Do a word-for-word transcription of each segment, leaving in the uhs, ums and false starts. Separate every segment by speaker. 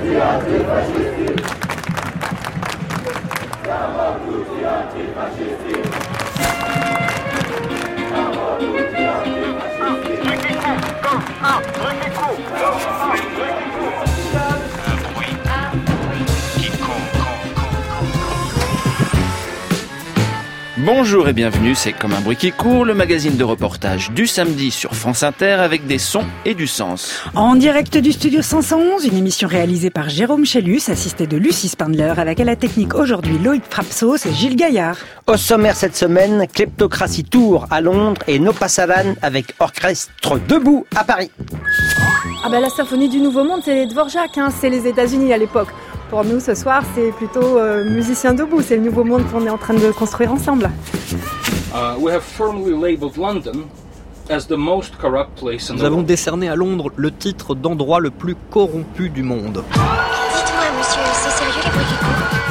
Speaker 1: Bonjour et bienvenue, c'est Comme un bruit qui court, le magazine de reportage du samedi sur France Inter avec des sons et du sens.
Speaker 2: En direct du studio cinq cent onze, une émission réalisée par Jérôme Chélus, assisté de Lucie Spindler, avec à la technique aujourd'hui Loïc Frapsos et Gilles Gaillard.
Speaker 3: Au sommaire cette semaine, Kleptocratie Tour à Londres et No Passaran avec orchestre debout à Paris.
Speaker 4: Ah bah la symphonie du Nouveau Monde, c'est les Dvorak, hein, c'est les États-Unis à l'époque. Pour nous, ce soir, c'est plutôt euh, musiciens debout. C'est le nouveau monde qu'on est en train de construire ensemble.
Speaker 5: Uh, we have firmly labeled London as the most corrupt place in the
Speaker 6: Nous avons
Speaker 5: world.
Speaker 6: décerné à Londres le titre d'endroit le plus corrompu du monde.
Speaker 7: Dites-moi, monsieur, c'est sérieux les bruits qui courent ?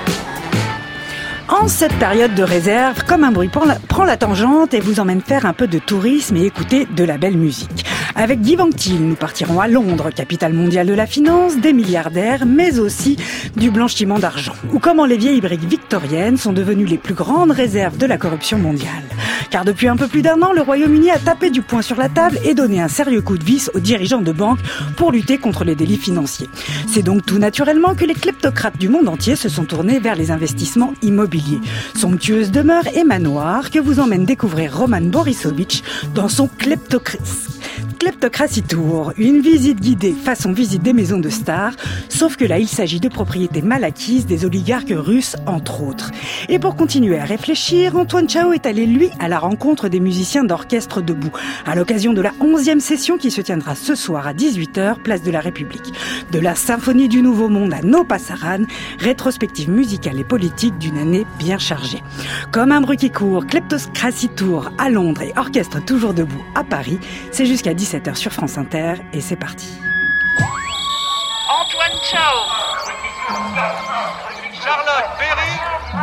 Speaker 2: En cette période de réserve, Comme un bruit prend la, prend la tangente et vous emmène faire un peu de tourisme et écouter de la belle musique. Avec Guy Vanctil, nous partirons à Londres, capitale mondiale de la finance, des milliardaires, mais aussi du blanchiment d'argent. Ou comment les vieilles briques victoriennes sont devenues les plus grandes réserves de la corruption mondiale. Car depuis un peu plus d'un an, le Royaume-Uni a tapé du poing sur la table et donné un sérieux coup de vis aux dirigeants de banques pour lutter contre les délits financiers. C'est donc tout naturellement que les kleptocrates du monde entier se sont tournés vers les investissements immobiliers. Somptueuses demeures et manoirs que vous emmène découvrir Roman Borisovich dans son kleptocratie. Kleptocratie Tour, une visite guidée façon visite des maisons de stars, sauf que là il s'agit de propriétés mal acquises des oligarques russes entre autres. Et pour continuer à réfléchir, Antoine Chao est allé lui à la rencontre des musiciens d'orchestre debout, à l'occasion de la onzième session qui se tiendra ce soir à dix-huit heures, place de la République. De la symphonie du Nouveau Monde à No Passaran, rétrospective musicale et politique d'une année bien chargée. Comme un bruit qui court, Kleptocratie Tour à Londres et orchestre toujours debout à Paris, c'est jusqu'à dix-sept heures sur France Inter et c'est parti.
Speaker 8: Antoine Chao, Charlotte Berry,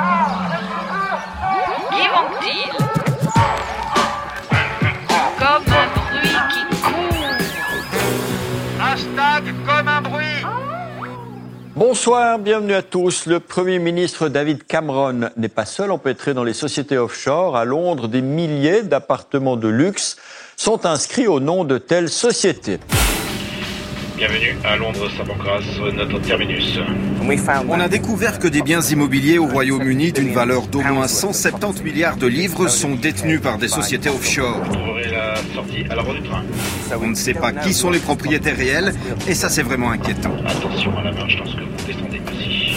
Speaker 8: Guy Vanctil, Comme un bruit qui court. Hashtag Comme un bruit.
Speaker 9: Bonsoir, bienvenue à tous. Le Premier ministre David Cameron n'est pas seul empêtré dans les sociétés offshore. À Londres, des milliers d'appartements de luxe sont inscrits au nom de telles sociétés.
Speaker 10: Bienvenue à Londres, Saint-Pancras, notre terminus.
Speaker 11: On a découvert que des biens immobiliers au Royaume-Uni d'une valeur d'au moins cent soixante-dix milliards de livres sont détenus par des sociétés offshore.
Speaker 10: Vous trouverez la sortie à l'avant du train.
Speaker 11: On ne sait pas qui sont les propriétaires réels et ça c'est vraiment inquiétant.
Speaker 10: Attention à la marche lorsque vous descendez ici.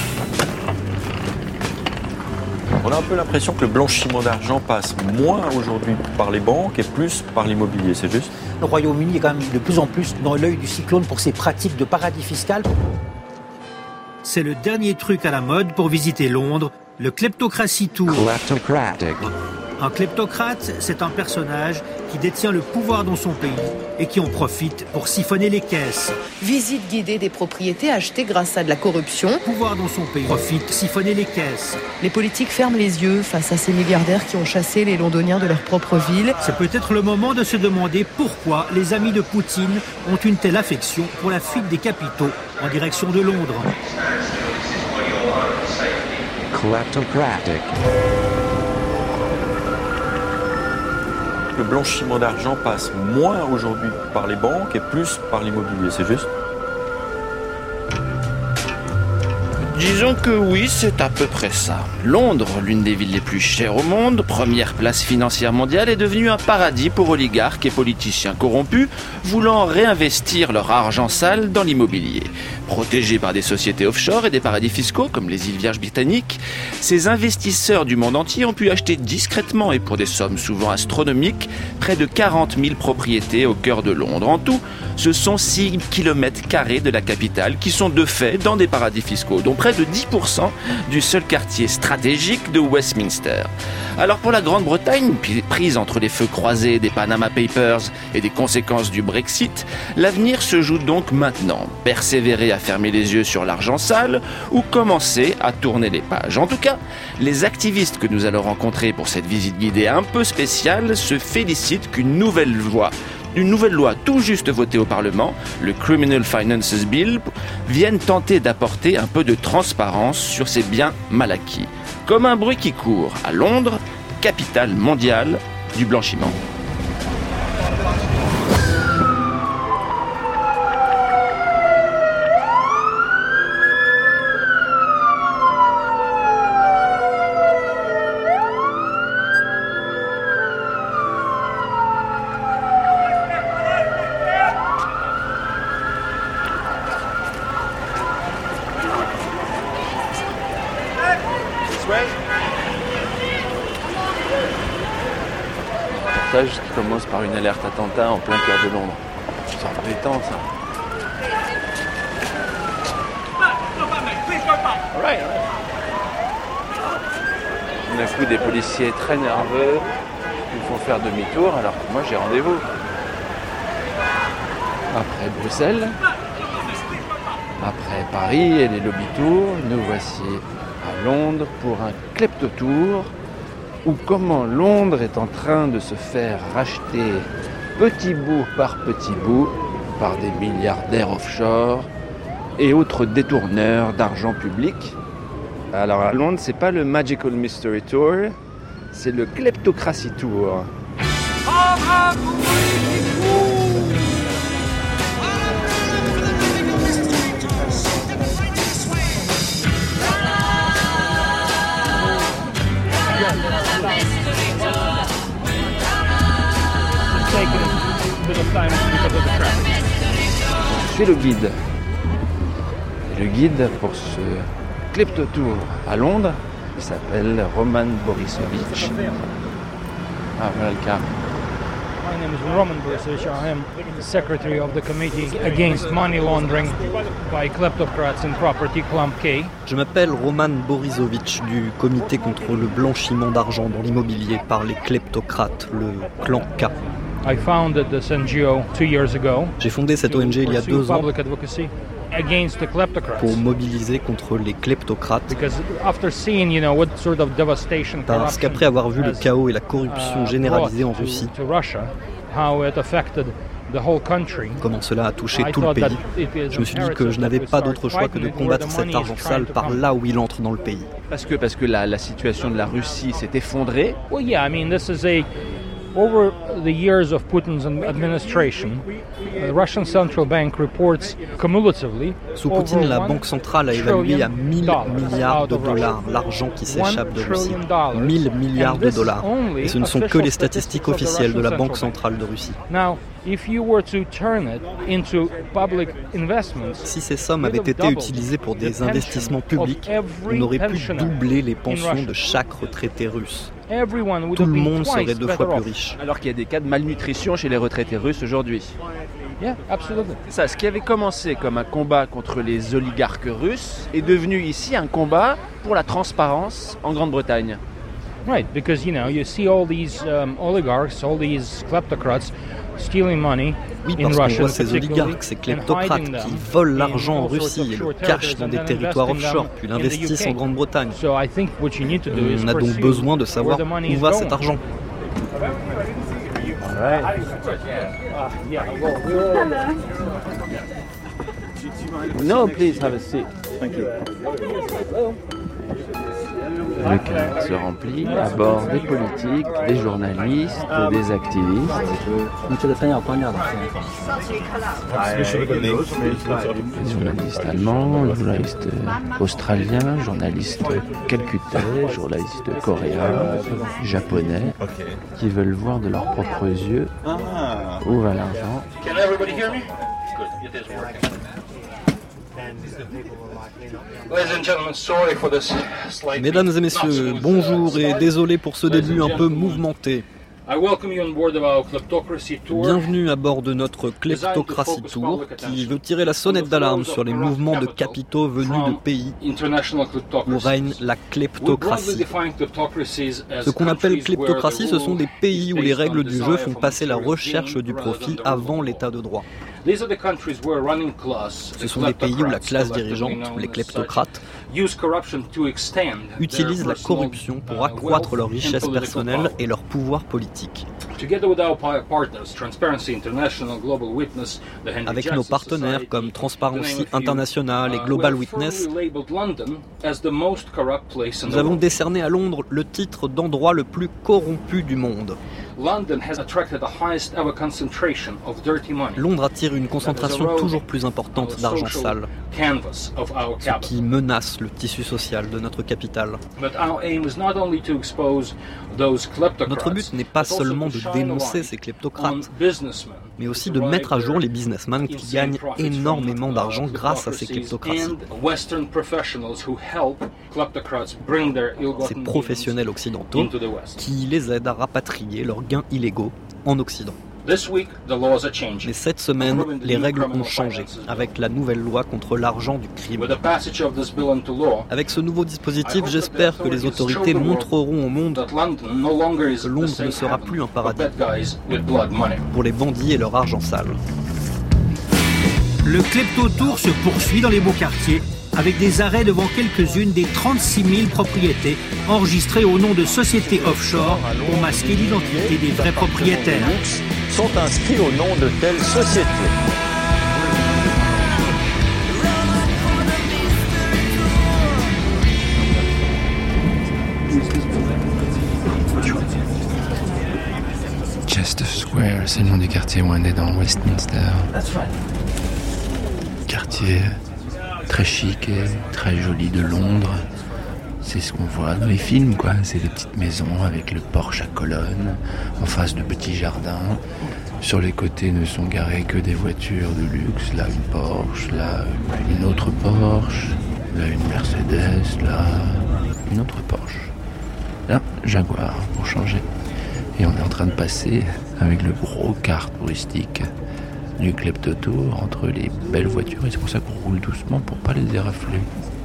Speaker 9: On a un peu l'impression que le blanchiment d'argent passe moins aujourd'hui par les banques et plus par l'immobilier, c'est juste ?
Speaker 12: Le Royaume-Uni est quand même de plus en plus dans l'œil du cyclone pour ses pratiques de paradis fiscal.
Speaker 13: C'est le dernier truc à la mode pour visiter Londres, le Kleptocratie Tour. Un kleptocrate, c'est un personnage qui détient le pouvoir dans son pays et qui en profite pour siphonner les caisses.
Speaker 14: Visite guidée des propriétés achetées grâce à de la corruption.
Speaker 13: Pouvoir dans son pays, profite, siphonner les caisses.
Speaker 14: Les politiques ferment les yeux face à ces milliardaires qui ont chassé les Londoniens de leur propre ville.
Speaker 13: C'est peut-être le moment de se demander pourquoi les amis de Poutine ont une telle affection pour la fuite des capitaux en direction de Londres.
Speaker 9: Kleptocratic. Le blanchiment d'argent passe moins aujourd'hui par les banques et plus par l'immobilier, c'est juste ?
Speaker 1: Disons que oui, c'est à peu près ça. Londres, l'une des villes les plus chères au monde, première place financière mondiale, est devenue un paradis pour oligarques et politiciens corrompus voulant réinvestir leur argent sale dans l'immobilier. Protégés par des sociétés offshore et des paradis fiscaux comme les îles Vierges britanniques, ces investisseurs du monde entier ont pu acheter discrètement et pour des sommes souvent astronomiques près de quarante mille propriétés au cœur de Londres. En tout, ce sont six kilomètres carrés de la capitale qui sont de fait dans des paradis fiscaux, dont près de dix pour cent du seul quartier stratégique de Westminster. Alors pour la Grande-Bretagne, prise entre les feux croisés des Panama Papers et des conséquences du Brexit, l'avenir se joue donc maintenant. Persévérer à fermer les yeux sur l'argent sale ou commencer à tourner les pages. En tout cas, les activistes que nous allons rencontrer pour cette visite guidée un peu spéciale se félicitent qu'une nouvelle voie d'une nouvelle loi tout juste votée au Parlement, le Criminal Finances Bill, viennent tenter d'apporter un peu de transparence sur ces biens mal acquis. Comme un bruit qui court à Londres, capitale mondiale du blanchiment. Qui commence par une alerte attentat en plein cœur de Londres. C'est embêtant ça. D'un coup, des policiers très nerveux qui me font faire demi-tour alors que moi j'ai rendez-vous. Après Bruxelles, après Paris et les lobby tours, nous voici à Londres pour un kleptotour. Ou comment Londres est en train de se faire racheter petit bout par petit bout par des milliardaires offshore et autres détourneurs d'argent public. Alors à Londres, c'est pas le Magical Mystery Tour, c'est le Kleptocracy Tour. Je suis le guide. Et le guide pour ce kleptotour à Londres, il s'appelle Roman Borisovich. Ah, voilà le cas.
Speaker 15: My name is Roman Borisovich. I am secretary of the committee against money laundering by kleptocrats in property Clump K.
Speaker 6: Je m'appelle Roman Borisovich du comité contre le blanchiment d'argent dans l'immobilier par les kleptocrates, le clan K.
Speaker 15: I founded this N G O two years ago.
Speaker 6: J'ai fondé cette O N G il y a deux ans
Speaker 15: against the kleptocrats.
Speaker 6: Pour mobiliser contre les kleptocrates.
Speaker 15: Because after seeing, you know, what sort of devastation,
Speaker 6: Parce qu'après avoir vu le chaos et la corruption uh, généralisée en Russie,
Speaker 15: to, to Russia, how it affected the whole country,
Speaker 6: comment cela a touché tout le pays, je me suis dit que je n'avais pas d'autre choix que de combattre cet argent sale par là où il entre dans le pays.
Speaker 1: Parce que, parce que la, la situation de la Russie s'est effondrée.
Speaker 15: Well, yeah, I mean, this is a Over the years of Putin's administration, the Russian Central Bank reports cumulatively.
Speaker 6: Sous Poutine, la Banque centrale a évalué à mille milliards de dollars l'argent qui s'échappe de Russie. mille milliards de dollars. Et ce ne sont que les statistiques officielles de la Banque centrale de Russie.
Speaker 15: Now, if you were to turn it into public investments,
Speaker 6: si ces sommes avaient été utilisées pour des investissements publics, on aurait pu doubler les pensions de chaque retraité russe. Tout le monde serait deux fois plus riche.
Speaker 1: Alors qu'il y a des cas de malnutrition chez les retraités russes aujourd'hui.
Speaker 15: Yeah, absolutely.
Speaker 1: Ça, ce qui avait commencé comme un combat contre les oligarques russes est devenu ici un combat pour la transparence en Grande-Bretagne.
Speaker 15: Right, because you know you see all these um, oligarchs, all these kleptocrats stealing money.
Speaker 6: Oui, parce qu'on voit ces oligarques, ces kleptocrates qui volent l'argent en Russie et le cachent dans des territoires offshore, puis l'investissent en Grande-Bretagne. On a donc besoin de savoir où va cet argent.
Speaker 1: No, please have a seat. Thank you. Le cadre se remplit à bord des politiques, des journalistes, des activistes. Des journalistes allemands, journalistes australiens, journalistes calcutais, journalistes coréens, japonais, qui veulent voir de leurs propres yeux où va l'argent.
Speaker 6: Mesdames et messieurs, bonjour et désolé pour ce début un peu mouvementé. Bienvenue à bord de notre Kleptocracy Tour qui veut tirer la sonnette d'alarme sur les mouvements de capitaux venus de pays où règne la kleptocratie. Ce qu'on appelle kleptocratie, ce sont des pays où les règles du jeu font passer la recherche du profit avant l'état de droit. Ce sont des pays où la classe dirigeante, ou les kleptocrates, utilisent la corruption pour accroître leur richesse personnelle et leur pouvoir politique. Avec nos partenaires comme Transparency International et Global Witness, nous avons décerné à Londres le titre d'endroit le plus corrompu du monde. Londres attire une concentration toujours plus importante d'argent sale, ce qui menace le tissu social de notre capitale. Notre but n'est pas seulement de dénoncer ces kleptocrates, mais aussi de mettre à jour les businessmen qui gagnent énormément d'argent grâce à ces kleptocraties. Ces professionnels occidentaux qui les aident à rapatrier leurs gains illégaux en Occident. Mais cette semaine, les règles ont changé avec la nouvelle loi contre l'argent du crime. Avec ce nouveau dispositif, j'espère que les autorités montreront au monde que Londres ne sera plus un paradis pour les bandits et leur argent sale.
Speaker 13: Le klepto-tour se poursuit dans les beaux quartiers avec des arrêts devant quelques-unes des trente-six mille propriétés enregistrées au nom de sociétés offshore pour masquer l'identité des vrais propriétaires.
Speaker 9: Sont inscrits au nom de telles sociétés.
Speaker 16: Chester Square, c'est le nom du quartier où on est dans Westminster. Quartier très chic et très joli de Londres. C'est ce qu'on voit dans les films, quoi. C'est des petites maisons avec le porche à colonnes, en face de petits jardins. Sur les côtés ne sont garées que des voitures de luxe. Là, une Porsche, là, une autre Porsche, là, une Mercedes, là, une autre Porsche. Là, Jaguar, pour changer. Et on est en train de passer avec le gros car touristique du Klepto-Tour entre les belles voitures. Et c'est pour ça qu'on roule doucement pour pas les dérafler.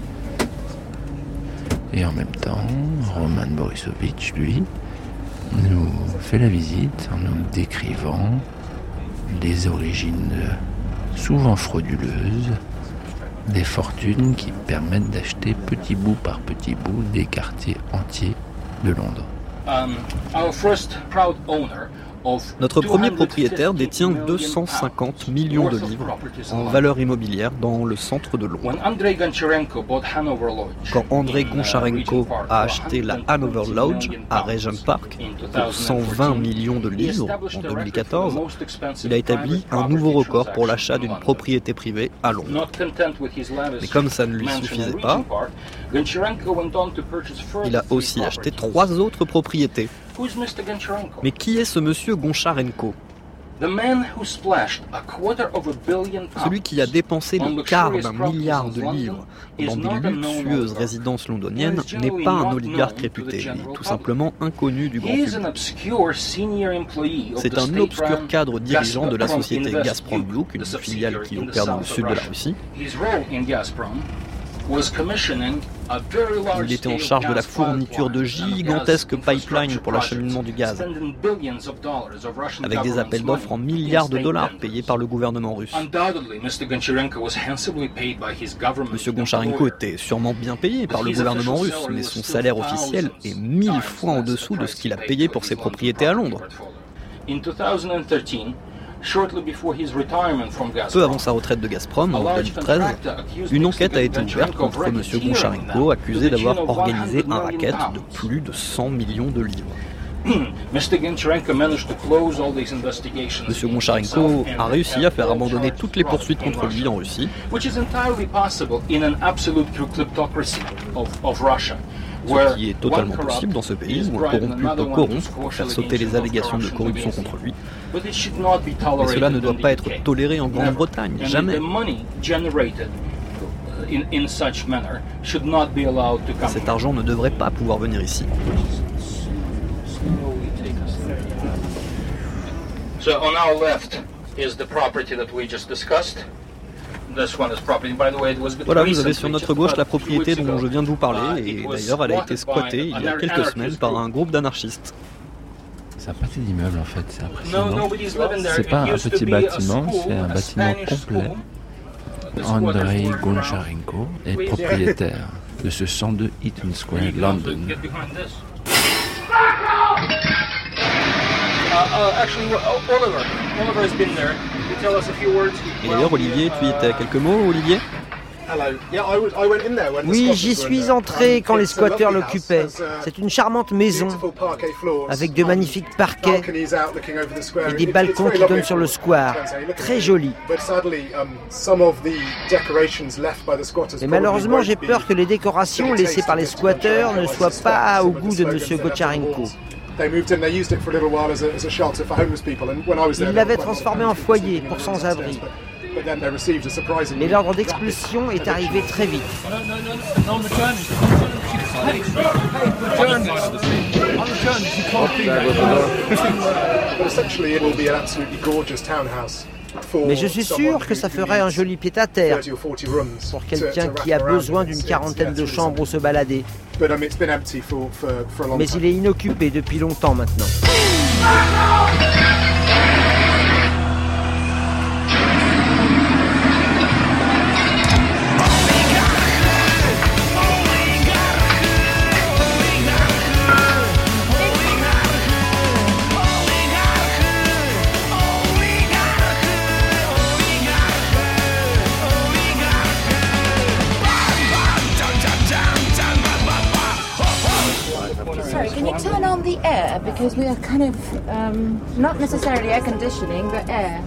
Speaker 16: Et en même temps, Roman Borisovich, lui, nous fait la visite en nous décrivant des origines souvent frauduleuses, des fortunes qui permettent d'acheter petit bout par petit bout des quartiers entiers de Londres.
Speaker 5: Um, our first proud owner
Speaker 6: Notre premier propriétaire détient deux cent cinquante millions de livres en valeur immobilière dans le centre de Londres. Quand Andrei Goncharenko a acheté la Hanover Lodge à Regent Park pour cent vingt millions de livres en deux mille quatorze, il a établi un nouveau record pour l'achat d'une propriété privée à Londres. Mais comme ça ne lui suffisait pas, il a aussi acheté trois autres propriétés. Mais qui est ce monsieur Goncharenko ? Celui qui a dépensé le quart d'un milliard de livres dans des luxueuses résidences londoniennes n'est pas un oligarque réputé, il est tout simplement inconnu du grand public. C'est un obscur cadre dirigeant de la société Gazprom Group, une filiale qui opère dans le sud de la Russie. Il était en charge de la fourniture de gigantesques pipelines pour l'acheminement du gaz, avec des appels d'offres en milliards de dollars payés par le gouvernement russe. Monsieur Goncharenko était sûrement bien payé par le gouvernement russe, mais son salaire officiel est mille fois en dessous de ce qu'il a payé pour ses propriétés à Londres. Peu avant sa retraite de Gazprom, en deux mille treize, une enquête a été ouverte contre M. Goncharenko, accusé d'avoir organisé un racket de plus de cent millions de livres. M. Goncharenko a réussi à faire abandonner toutes les poursuites contre lui en Russie, ce qui est totalement possible dans ce pays où un corrompu peut corrompre pour faire sauter les allégations de corruption contre lui. Mais cela ne doit pas être toléré en Grande-Bretagne, jamais. Cet argent ne devrait pas pouvoir venir ici.
Speaker 5: So on our left is the property that we just discussed.
Speaker 6: Voilà, vous avez sur notre gauche la propriété dont je viens de vous parler, et d'ailleurs elle a été squattée il y a quelques semaines par un groupe d'anarchistes.
Speaker 16: C'est un pâté d'immeubles en fait, c'est impressionnant. C'est pas un petit bâtiment, c'est un bâtiment complet. Andrei Goncharenko est propriétaire de ce cent deux Eaton Square, London.
Speaker 6: Et d'ailleurs, Olivier, tu y étais. Quelques mots, Olivier ?
Speaker 3: Oui, j'y suis entré quand les squatteurs l'occupaient. C'est une charmante maison, avec de magnifiques parquets et des balcons qui donnent sur le square. Très joli. Mais malheureusement, j'ai peur que les décorations laissées par les squatteurs ne soient pas au goût de M. Goncharenko. Ils l'avaient transformé en foyer pour sans-abri. Mais l'ordre d'expulsion est arrivé très vite. Mais je suis sûr que ça ferait un joli pied-à-terre pour quelqu'un qui a besoin d'une quarantaine de chambres où se balader. Mais il est inoccupé depuis longtemps maintenant.
Speaker 17: Turn on the air because we are kind of um, not necessarily air conditioning, but air.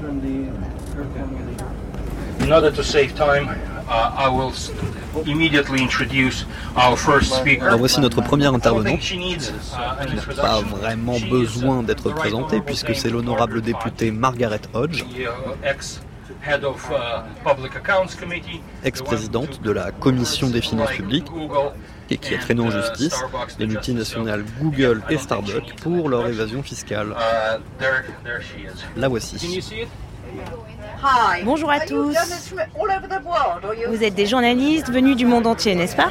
Speaker 5: In order to save time, uh, I will immediately introduce our first speaker.
Speaker 6: Alors voici notre première intervenante, qui n'a pas vraiment besoin d'être présentée puisque c'est l'honorable députée Margaret Hodge, ex-présidente de la Commission des finances publiques et qui a traîné en justice les multinationales Google et Starbucks pour leur évasion fiscale. La voici.
Speaker 18: Bonjour à tous. Vous êtes des journalistes venus du monde entier, n'est-ce pas ?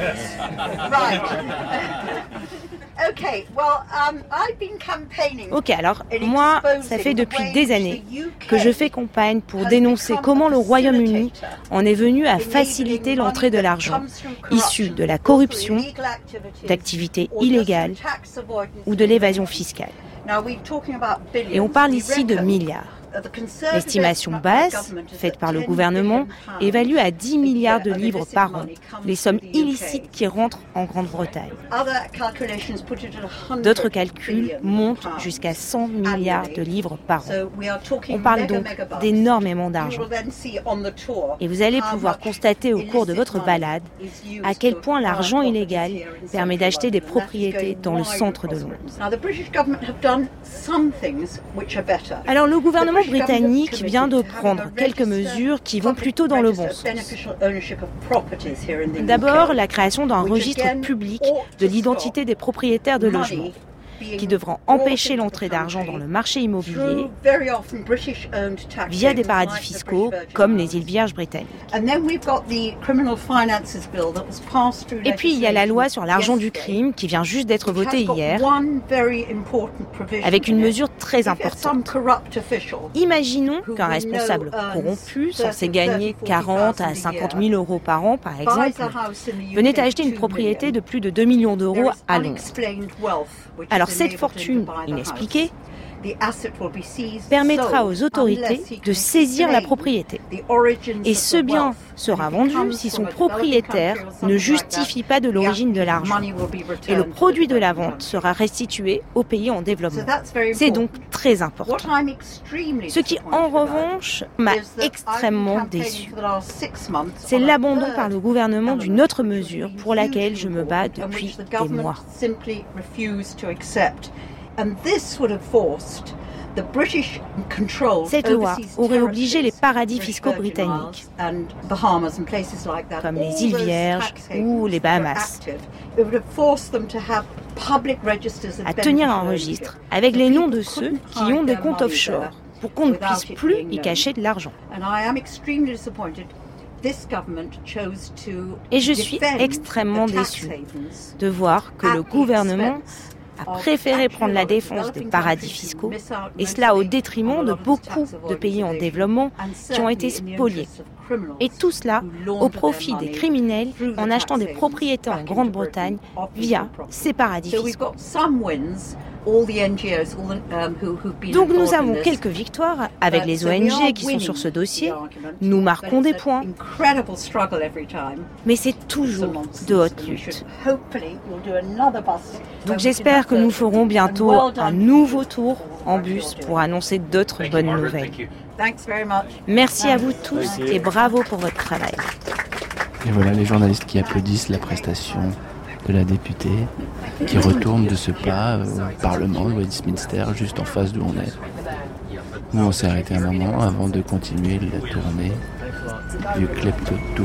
Speaker 18: Ok, alors moi, ça fait depuis des années que je fais campagne pour dénoncer comment le Royaume-Uni en est venu à faciliter l'entrée de l'argent issu de la corruption, d'activités illégales ou de l'évasion fiscale. Et on parle ici de milliards. L'estimation basse, faite par le gouvernement, évalue à dix milliards de livres par an les sommes illicites qui rentrent en Grande-Bretagne. D'autres calculs montent jusqu'à cent milliards de livres par an. On parle donc d'énormément d'argent. Et vous allez pouvoir constater au cours de votre balade à quel point l'argent illégal permet d'acheter des propriétés dans le centre de Londres. Alors le gouvernement britannique vient de prendre quelques mesures qui vont plutôt dans le bon sens. D'abord, la création d'un registre public de l'identité des propriétaires de logements, qui devront empêcher l'entrée d'argent dans le marché immobilier via des paradis fiscaux comme les îles Vierges britanniques. Et puis il y a la loi sur l'argent du crime qui vient juste d'être votée hier avec une mesure très importante. Imaginons qu'un responsable corrompu, censé gagner quarante à cinquante mille euros par an par exemple, venait acheter une propriété de plus de deux millions d'euros à Londres. Alors cette fortune inexpliquée permettra aux autorités de saisir la propriété. Et ce bien sera vendu si son propriétaire ne justifie pas de l'origine de l'argent. Et le produit de la vente sera restitué aux pays en développement. C'est donc très important. Ce qui, en revanche, m'a extrêmement déçu, c'est l'abandon par le gouvernement d'une autre mesure pour laquelle je me bats depuis des mois. Cette loi aurait obligé les paradis fiscaux britanniques, comme les îles Vierges ou les Bahamas, à tenir un registre avec les noms de ceux qui ont des comptes offshore, pour qu'on ne puisse plus y cacher de l'argent. Et je suis extrêmement déçue de voir que le gouvernement a préféré prendre la défense des paradis fiscaux, et cela au détriment de beaucoup de pays en développement qui ont été spoliés. Et tout cela au profit des criminels en achetant des propriétés en Grande-Bretagne via ces paradis fiscaux. Donc nous avons quelques victoires avec les O N G qui sont sur ce dossier. Nous marquons des points. Mais c'est toujours de haute lutte. Donc j'espère que nous ferons bientôt un nouveau tour en bus pour annoncer d'autres bonnes nouvelles. Merci à vous tous et bravo pour votre travail.
Speaker 16: Et voilà les journalistes qui applaudissent la prestation de la députée qui retourne de ce pas au Parlement de Westminster, juste en face d'où on est. Nous on s'est arrêté un moment avant de continuer la tournée du Klepto Tour.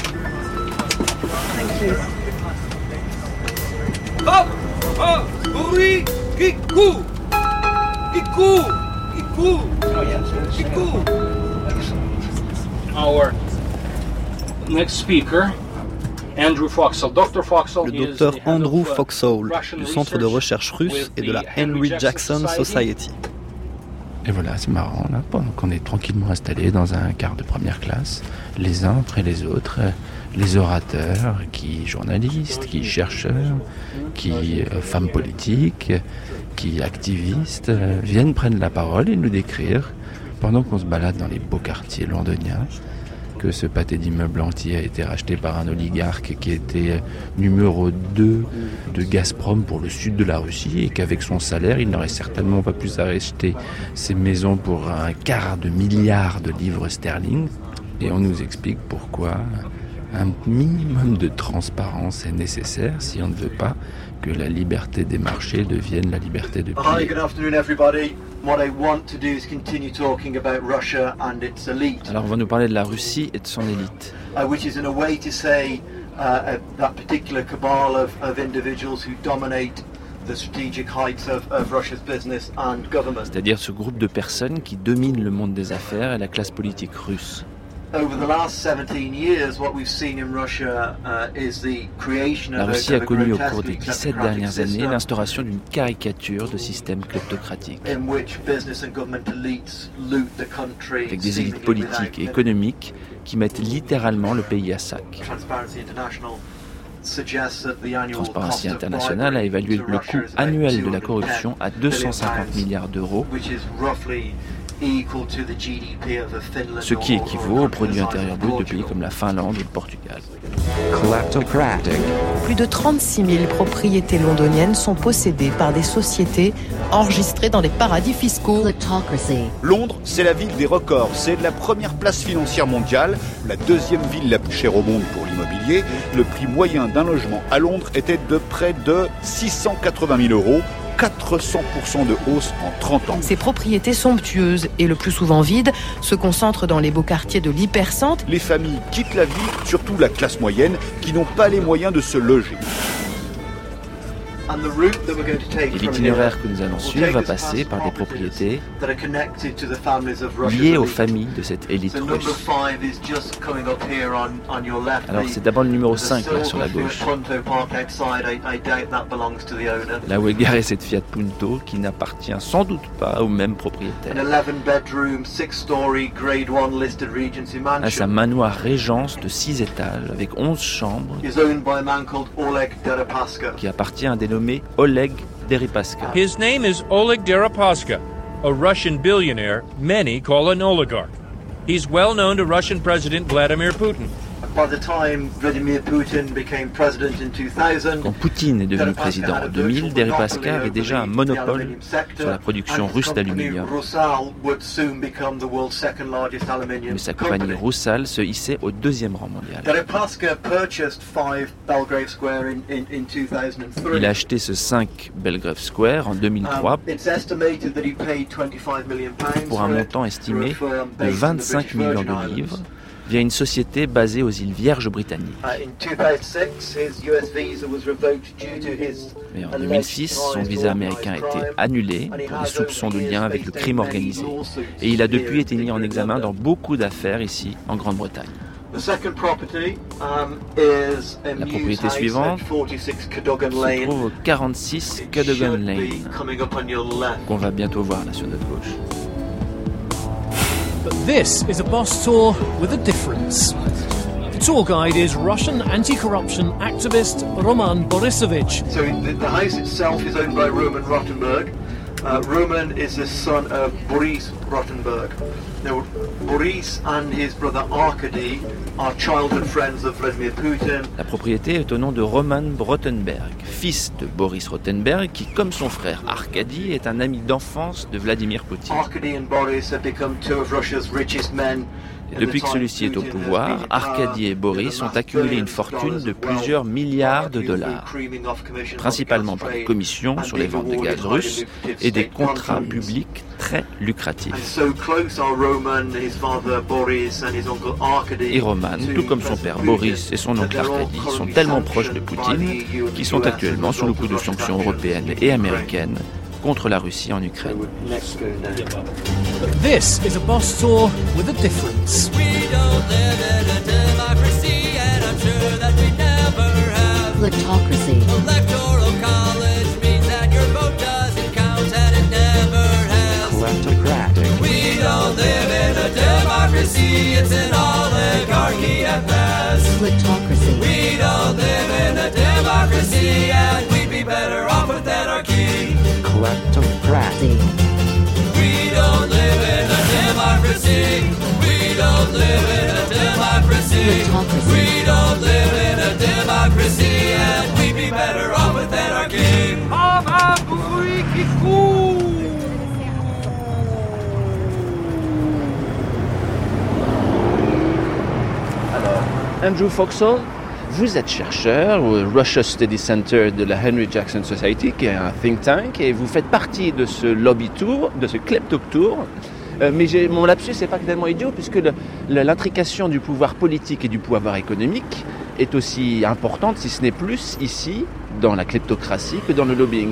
Speaker 19: Hop, hop, oui, qui court, qui court, qui court, qui court.
Speaker 5: Our next speaker, Andrew Foxall. docteur Foxall
Speaker 6: Le docteur Andrew Foxall, du Centre de recherche russe et de la Henry Jackson Society.
Speaker 16: Et voilà, c'est marrant, là, pendant qu'on est tranquillement installés dans un quart de première classe, les uns après les autres, les orateurs, qui journalistes, qui chercheurs, qui euh, femmes politiques, qui activistes, euh, viennent prendre la parole et nous décrire, pendant qu'on se balade dans les beaux quartiers londoniens, que ce pâté d'immeubles entier a été racheté par un oligarque qui était numéro deux de Gazprom pour le sud de la Russie et qu'avec son salaire, il n'aurait certainement pas pu s'acheter ces maisons pour un quart de milliard de livres sterling. Et on nous explique pourquoi un minimum de transparence est nécessaire si on ne veut pas que la liberté des marchés devienne la liberté de piller.
Speaker 20: Hi, good afternoon everybody. What I want to do is continue talking about Russia and its elite.
Speaker 1: Alors on va nous parler de la Russie et de son élite.
Speaker 20: Uh, which is in a way to say uh, uh, that particular cabal of, of individuals who dominate the strategic heights of, of Russia's business and government.
Speaker 1: C'est-à-dire ce groupe de personnes qui dominent le monde des affaires et la classe politique russe. La Russie a connu au cours des dix-sept dernières années l'instauration d'une caricature de système kleptocratique, avec des élites politiques et économiques qui mettent littéralement le pays à sac. Transparency International a évalué le coût annuel de la corruption à deux cent cinquante milliards d'euros, ce qui équivaut au produit intérieur brut de pays comme la Finlande ou le Portugal.
Speaker 14: Plus de trente-six mille propriétés londoniennes sont possédées par des sociétés enregistrées dans des paradis fiscaux.
Speaker 21: Londres, c'est la ville des records. C'est la première place financière mondiale, la deuxième ville la plus chère au monde pour l'immobilier. Le prix moyen d'un logement à Londres était de près de six cent quatre-vingt mille euros. quatre cents pour cent de hausse en trente ans.
Speaker 14: Ces propriétés somptueuses et le plus souvent vides se concentrent dans les beaux quartiers de l'hypercentre.
Speaker 21: Les familles quittent la ville, surtout la classe moyenne, qui n'ont pas les moyens de se loger.
Speaker 1: Et l'itinéraire que nous allons suivre va passer par des propriétés liées aux familles de cette élite russe. Alors c'est d'abord le numéro cinq là sur la gauche, là où est garée cette Fiat Punto qui n'appartient sans doute pas au même propriétaire. À sa manoir Régence de six étages avec onze chambres qui appartient à un dénommé Oleg Deripaska.
Speaker 22: His name is Oleg Deripaska, a Russian billionaire many call an oligarch. He's well known to Russian President Vladimir Putin.
Speaker 1: Quand Poutine est devenu président en deux mille, Deripaska avait déjà un monopole sur la production russe d'aluminium. Mais sa compagnie Rusal se hissait au deuxième rang mondial. Il a acheté ce cinq Belgrave Square en deux mille trois pour un montant estimé de vingt-cinq millions de livres, via une société basée aux îles Vierges britanniques. Mais en deux mille six, son visa américain a été annulé pour des soupçons de lien avec le crime organisé. Et il a depuis été mis en examen dans beaucoup d'affaires ici, en Grande-Bretagne. La propriété suivante se trouve au quarante-six Cadogan Lane, qu'on va bientôt voir là sur notre gauche.
Speaker 4: But this is a bus tour with a difference. The tour guide is Russian anti-corruption activist Roman Borisovich.
Speaker 20: So the, the house itself is owned by Roman Rottenberg. Uh, Roman is the son of Boris Rottenberg. Now, Boris and his brother Arkady are childhood friends of Vladimir Putin.
Speaker 1: La propriété est au nom de Roman Rottenberg, fils de Boris Rottenberg, qui, comme son frère Arkady, est un ami d'enfance de Vladimir Poutine.
Speaker 20: Arkady and Boris have become two of Russia's richest men.
Speaker 1: Et depuis que celui-ci est au pouvoir, Arkady et Boris ont accumulé une fortune de plusieurs milliards de dollars, principalement par des commissions sur les ventes de gaz russe et des contrats publics très lucratifs. Et Roman, tout comme son père Boris et son oncle Arkady, sont tellement proches de Poutine qu'ils sont actuellement sous le coup de sanctions européennes et américaines contre la Russie en Ukraine.
Speaker 4: This is a bus tour with a difference.
Speaker 8: We don't live in a democracy, and I'm sure that we never have.
Speaker 7: Kleptocracy.
Speaker 8: Electoral college means that your vote doesn't count, and it never has.
Speaker 7: Kleptocratic.
Speaker 8: We don't live in a democracy, it's an oligarchy at best.
Speaker 7: Kleptocracy.
Speaker 8: We don't live in a democracy, and we'd be better off with anarchy.
Speaker 7: Kleptocracy.
Speaker 8: We don't live in a democracy. We don't live in a democracy. We don't live in a democracy, and we'd be better off with anarchy. Comme un bruit qui court.
Speaker 1: Alors, Andrew Foxall, vous êtes chercheur au Russia Study Center de la Henry Jackson Society, qui est un think tank, et vous faites partie de ce lobby tour, de ce klepto tour. Euh, mais j'ai, mon lapsus n'est pas tellement idiot, puisque le, le, l'intrication du pouvoir politique et du pouvoir économique est aussi importante, si ce n'est plus, ici, dans la kleptocratie, que dans le lobbying.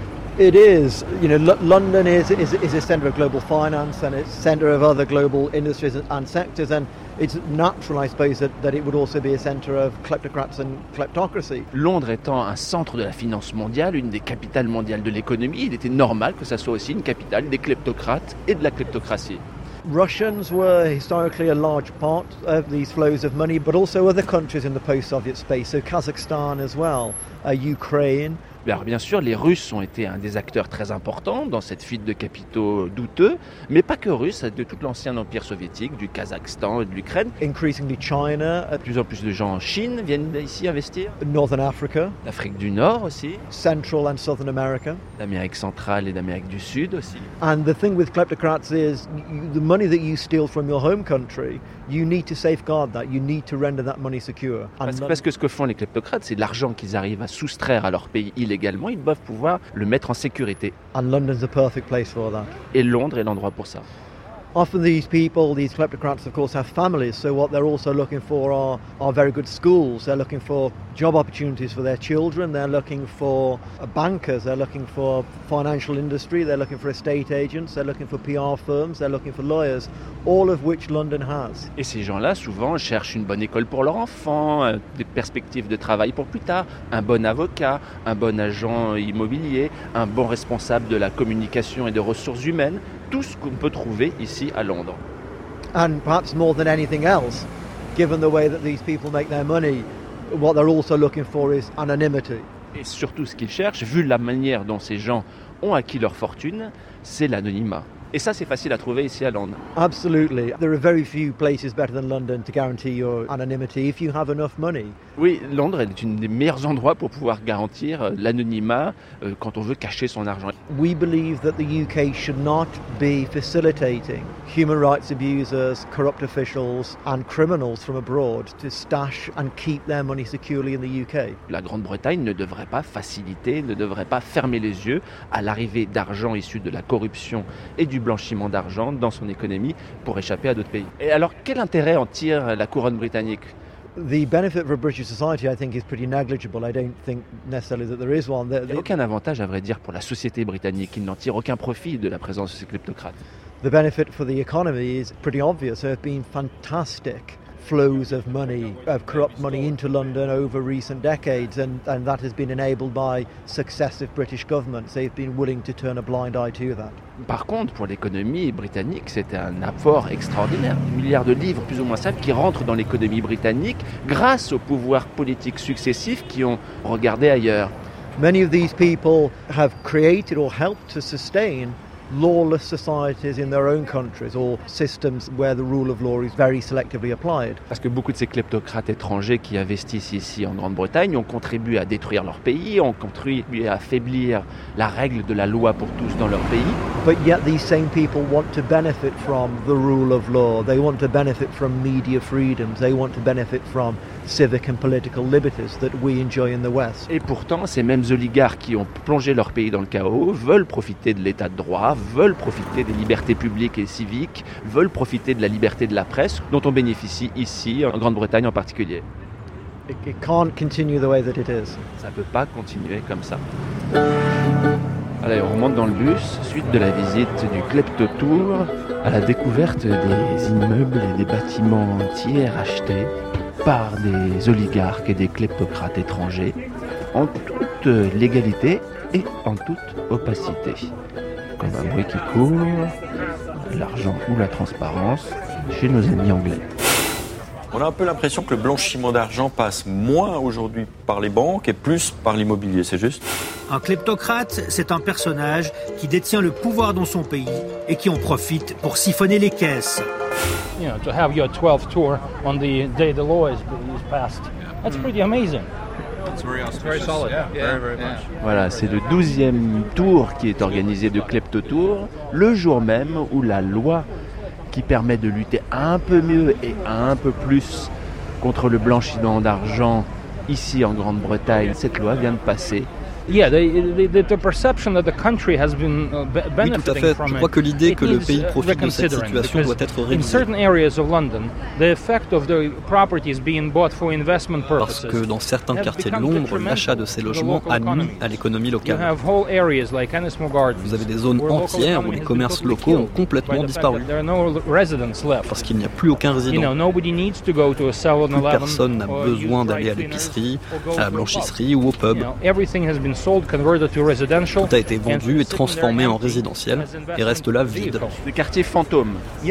Speaker 23: It is. You know, L- London is, is is a centre of global finance and it's a centre of other global industries and sectors, and it's natural, I suppose, that, that it would also be a centre of kleptocrats and kleptocracy.
Speaker 1: Londres étant un centre de la finance mondiale, une des capitales mondiales de l'économie, il était normal que ça soit aussi une capitale des kleptocrates et de la kleptocratie.
Speaker 23: Russians were historically a large part of these flows of money, but also other countries in the post-Soviet space, so Kazakhstan as well, uh, Ukraine.
Speaker 1: Alors bien sûr, les Russes ont été un des acteurs très importants dans cette fuite de capitaux douteux, mais pas que Russes, de tout l'ancien empire soviétique, du Kazakhstan et de l'Ukraine.
Speaker 23: Increasingly China.
Speaker 1: De plus en plus de gens en Chine viennent ici investir.
Speaker 23: Northern Africa.
Speaker 1: L'Afrique du Nord aussi.
Speaker 23: Central and Southern America.
Speaker 1: L'Amérique centrale et l'Amérique du Sud aussi.
Speaker 23: And the thing with kleptocrats is you, the money that you steal from your home country, you need to safeguard that, you need to render that money secure.
Speaker 1: Parce, parce que ce que font les kleptocrates, c'est l'argent qu'ils arrivent à soustraire à leur pays illégalement. Également, ils doivent pouvoir le mettre en sécurité.
Speaker 23: And London's a perfect place for that.
Speaker 1: Et Londres est l'endroit pour ça.
Speaker 23: Often these people, these kleptocrats, of course, have families, so what they're also looking for are, are very good schools. They're looking for job opportunities for their children, they're looking for bankers, they're looking for financial industry, they're looking for estate agents, they're looking for P R firms, they're looking for lawyers, all of which London has.
Speaker 1: Et ces gens-là, souvent, cherchent une bonne école pour leurs enfants, euh, des perspectives de travail pour plus tard, un bon avocat, un bon agent immobilier, un bon responsable de la communication et des ressources humaines, tout ce qu'on peut trouver ici à Londres.
Speaker 23: And perhaps more than anything else, given the way that these people make their money, what they're also looking for is anonymity.
Speaker 1: Et surtout ce qu'ils cherchent, vu la manière dont ces gens ont acquis leur fortune, c'est l'anonymat. Et ça, c'est facile à trouver ici à Londres.
Speaker 23: Absolutely. There are very few places better than London to guarantee your anonymity if you have enough money.
Speaker 1: Oui, Londres est un des meilleurs endroits pour pouvoir garantir l'anonymat euh, quand on veut cacher son argent.
Speaker 23: We believe that the U K should not be facilitating human rights abusers, corrupt officials and criminals from abroad to stash and keep their money securely in the U K.
Speaker 1: La Grande-Bretagne ne devrait pas faciliter, ne devrait pas fermer les yeux à l'arrivée d'argent issu de la corruption et du blanchiment d'argent dans son économie pour échapper à d'autres pays. Et alors, quel intérêt en tire la couronne britannique ?
Speaker 23: The benefit for British society, I think, is pretty negligible. I don't think necessarily that there is one.
Speaker 1: Il n'y a aucun avantage, à vrai dire, pour la société britannique. Il n'en tire aucun profit de la présence de ces kleptocrates.
Speaker 23: The benefit for the economy is pretty obvious. There have been fantastic flows of money, of corrupt money into London over recent decades, and, and that has been enabled by successive British governments. They've been willing to turn a blind eye to that.
Speaker 1: Par contre, pour l'économie britannique, c'était un apport extraordinaire. Des milliards de livres, plus ou moins simples, qui rentrent dans l'économie britannique grâce aux pouvoirs politiques successifs qui ont regardé ailleurs.
Speaker 23: Many of these people have created or helped to sustain lawless societies in their own countries or systems where the rule of law is very selectively applied.
Speaker 1: Parce que beaucoup de ces kleptocrates étrangers qui investissent ici en Grande-Bretagne ont contribué à détruire leur pays, ont contribué à affaiblir la règle de la loi pour tous dans leur pays.
Speaker 23: But yet these same people want to benefit from the rule of law. They want to benefit from media freedoms. They want to benefit from civic and political liberties that we enjoy in the West.
Speaker 1: Et pourtant, ces mêmes oligarques qui ont plongé leur pays dans le chaos veulent profiter de l'état de droit, veulent profiter des libertés publiques et civiques, veulent profiter de la liberté de la presse dont on bénéficie ici, en Grande-Bretagne en particulier.
Speaker 23: It, it can't continue the way that it is.
Speaker 1: Ça ne peut pas continuer comme ça. Allez, on remonte dans le bus, suite de la visite du Klepto-Tour, à la découverte des immeubles et des bâtiments entiers rachetés par des oligarques et des kleptocrates étrangers, en toute légalité et en toute opacité. Comme un bruit qui court, l'argent ou la transparence chez nos amis anglais.
Speaker 9: On a un peu l'impression que le blanchiment d'argent passe moins aujourd'hui par les banques et plus par l'immobilier, c'est juste ?
Speaker 13: Un kleptocrate, c'est un personnage qui détient le pouvoir dans son pays et qui en profite pour siphonner les caisses.
Speaker 15: You know, to have your twelfth tour on the day the law is, is passed, that's pretty amazing.
Speaker 22: It's very, it's very solid. Yeah, yeah, very, very much.
Speaker 1: Voilà, c'est le douzième tour qui est organisé de Klepto-Tour, le jour même où la loi qui permet de lutter un peu mieux et un peu plus contre le blanchiment d'argent ici en Grande-Bretagne, cette loi vient de passer.
Speaker 15: Yeah, the, the, the perception that the country has been uh,
Speaker 6: oui, tout à fait. Je crois que l'idée que le pays profite de cette situation doit être révisée. Parce que dans certains quartiers de Londres, l'achat de ces logements a nui à l'économie locale. Vous avez des zones entières où les commerces locaux ont complètement disparu. Parce qu'il n'y a plus aucun résident. Plus personne n'a besoin d'aller à l'épicerie, à la blanchisserie ou au pub. Tout a été vendu et transformé en résidentiel et reste là vide.
Speaker 1: Des quartiers fantômes.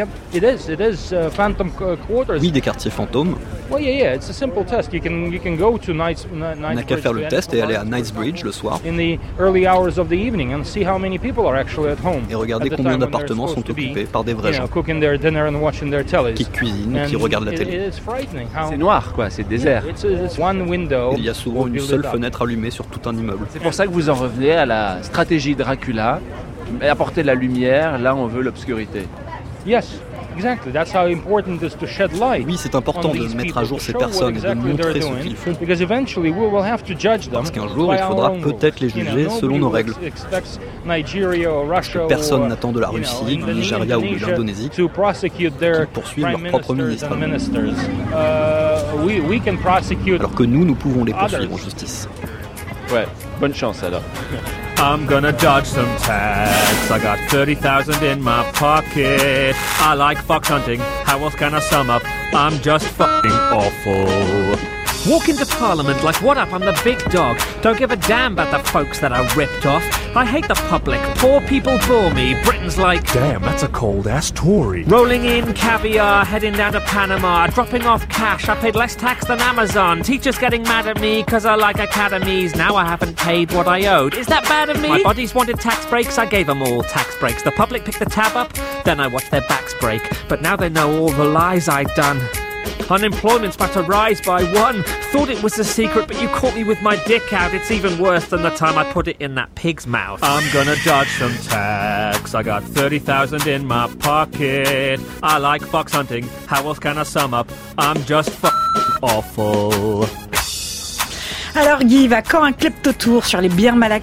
Speaker 6: Oui, des quartiers fantômes. On n'a qu'à faire le test et aller à Knightsbridge le soir. Et regarder combien d'appartements sont occupés par des vrais gens qui cuisinent, qui regardent la télé.
Speaker 1: C'est noir, quoi, c'est désert.
Speaker 6: Il y a souvent une seule fenêtre allumée sur tout un immeuble.
Speaker 1: C'est pour ça que vous en revenez à la stratégie Dracula, apporter la lumière, là on veut l'obscurité.
Speaker 15: Yes, exactly. That's how important it is to shed light.
Speaker 6: Oui, c'est important de mettre à jour ces personnes et de montrer ce qu'ils font. Parce qu'un jour, il faudra peut-être les juger selon nos règles. Parce que personne n'attend de la Russie, du Nigeria ou de l'Indonésie qu'ils poursuivent leur propre ministre. Alors que nous, nous pouvons les poursuivre en justice.
Speaker 1: Ouais, bonne chance alors.
Speaker 22: I'm gonna dodge some tax. I got thirty thousand in my pocket. I like fox hunting. How else can I sum up? I'm just fucking awful.
Speaker 4: Walk into Parliament like, what up, I'm the big dog. Don't give a damn about the folks that I ripped off. I hate the public. Poor people bore me. Britain's like,
Speaker 22: damn, that's a cold-ass Tory.
Speaker 4: Rolling in caviar, heading down to Panama, dropping off cash. I paid less tax than Amazon. Teachers getting mad at me because I like academies. Now I haven't paid what I owed. Is that bad of me? My bodies wanted tax breaks. I gave them all tax breaks. The public picked the tab up. Then I watched their backs break. But now they know all the lies I'd done. Unemployment's about to rise by one. Thought it was a secret, but you caught me with my dick out. It's even worse than the time I put it in that pig's mouth.
Speaker 22: I'm gonna dodge some tax. I got thirty thousand in my pocket. I like fox hunting. How else can I sum up? I'm just f***ing awful.
Speaker 2: Alors Guy, va quand un klepto-tour sur les bières, malac...